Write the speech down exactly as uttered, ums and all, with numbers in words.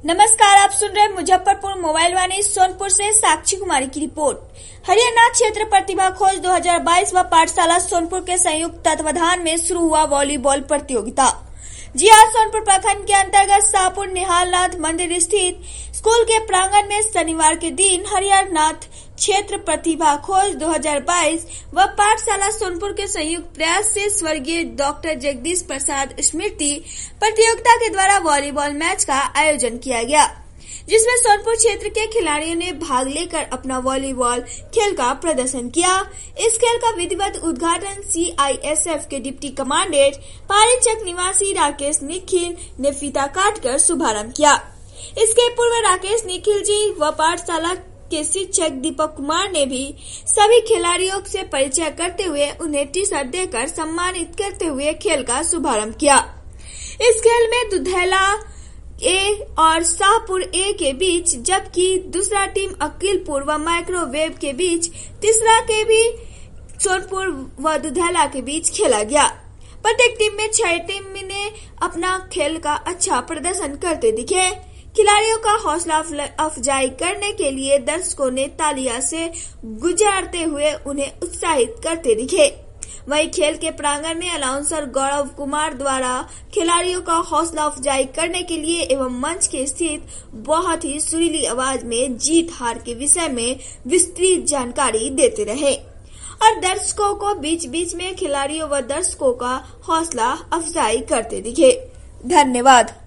नमस्कार, आप सुन रहे मुजफ्फरपुर मोबाइल वाणी सोनपुर से साक्षी कुमारी की रिपोर्ट। हरियाणा क्षेत्र प्रतिभा खोज दो हज़ार बाईस व पाठशाला सोनपुर के संयुक्त तत्वाधान में शुरू हुआ वॉलीबॉल प्रतियोगिता। जी आज सोनपुर प्रखंड के अंतर्गत शाहपुर निहालनाथ मंदिर स्थित स्कूल के प्रांगण में शनिवार के दिन हरियाणा क्षेत्र प्रतिभा खोज दो हज़ार बाईस व पाठशाला सोनपुर के संयुक्त प्रयास से स्वर्गीय डॉक्टर जगदीश प्रसाद स्मृति प्रतियोगिता के द्वारा वॉलीबॉल मैच का आयोजन किया गया, जिसमें सोनपुर क्षेत्र के खिलाड़ियों ने भाग लेकर अपना वॉलीबॉल खेल का प्रदर्शन किया। इस खेल का विधिवत उद्घाटन सी आई एस एफ के डिप्टी कमांडेंट पारीचक निवासी राकेश निखिल ने फीता काटकर शुभारंभ किया। इसके पूर्व राकेश निखिल जी व पाठशाला के शिक्षक दीपक कुमार ने भी सभी खिलाड़ियों से परिचय करते हुए उन्हें टी शर्ट देकर सम्मानित करते हुए खेल का शुभारंभ किया। इस खेल में दुधैला ए और शाहपुर ए के बीच, जबकि दूसरा टीम अकीलपुर व माइक्रोवेव के बीच, तीसरा के भी सोनपुर व दुधैला के बीच खेला गया। प्रत्येक टीम में छह टीम ने अपना खेल का अच्छा प्रदर्शन करते दिखे। खिलाड़ियों का हौसला अफजाई करने के लिए दर्शकों ने तालियां से गुजारते हुए उन्हें उत्साहित करते दिखे। वहीं खेल के प्रांगण में अनाउंसर गौरव कुमार द्वारा खिलाड़ियों का हौसला अफजाई करने के लिए एवं मंच के स्थित बहुत ही सुरीली आवाज में जीत हार के विषय में विस्तृत जानकारी देते रहे और दर्शकों को बीच बीच में खिलाड़ियों व दर्शकों का हौसला अफजाई करते दिखे। धन्यवाद।